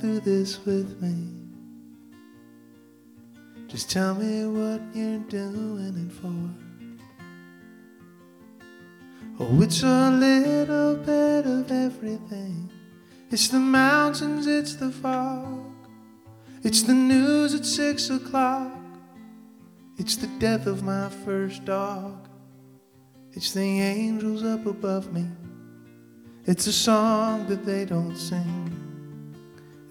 through this with me. Just tell me what you're doing it for. Oh, it's a little bit of everything. It's the mountains, it's the fog, it's the news at 6 o'clock, it's the death of my first dog, it's the angels up above me, it's a song that they don't sing.